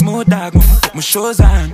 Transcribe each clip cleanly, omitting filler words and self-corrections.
more dog, put my shoes on.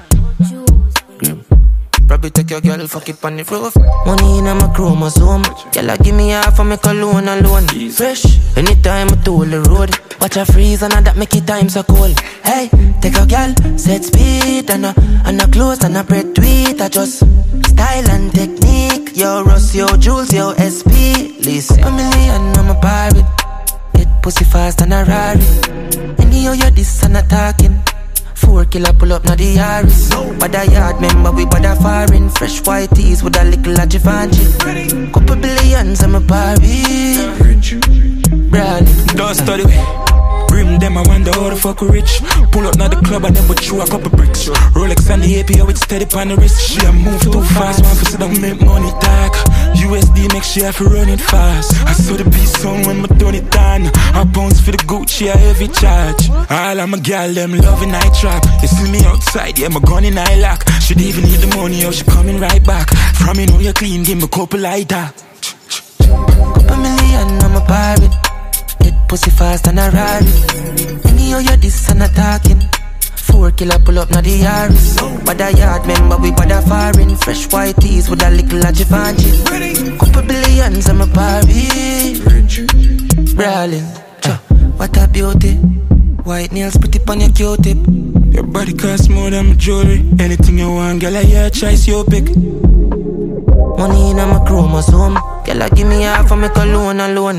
Probably take your girl, fuck it on the roof. Money in my chromosome. Girl, give me half of me cologne alone. Fresh, anytime I tool the road. Watch her freeze and that make it time so cold. Hey, take a girl, set speed and a clothes and a bread tweet. I just style and technique. Yo, Ross, yo, Jules, yo, SP. Listen, $1 million, I'm a pirate. Get pussy fast and a Rari. Anyhow, you're this and a talking. 4 killer pull up, not the Yaris. But the yard member, we bought a foreign. Fresh white tees with a little of Givenchy. Couple billions, I'm a party. Brawling. Don't study. Brim them, I wonder how the fuck we rich. Pull up now the club and then put you a couple bricks. Rolex and the AP, with steady on the wrist. She a move too fast, one for sit down, make money talk. USD make she have to run it fast. I saw the beat song when I done it done. I bounce for the Gucci, I heavy charge. All of my gal, them loving night trap. You see me outside, yeah, my gun in eye lock. She'd even need the money, oh, she coming right back. From me know you clean, give me a couple like that. $1 million, I'm a pirate. Get pussy fast and a Rari. Anyhow, you're this and a talking. 4 killer pull up, not the Yaris. But the yard member, we bought a foreign. Fresh white tees with a little of Givenchy. Couple billions, I'm a party. Brawling, what a beauty. White nails, pretty on your Q-tip. Your body costs more than my jewelry. Anything you want, girl, yeah, choice your pick. Money in my chromosome. Girl, give me half of me cologne alone.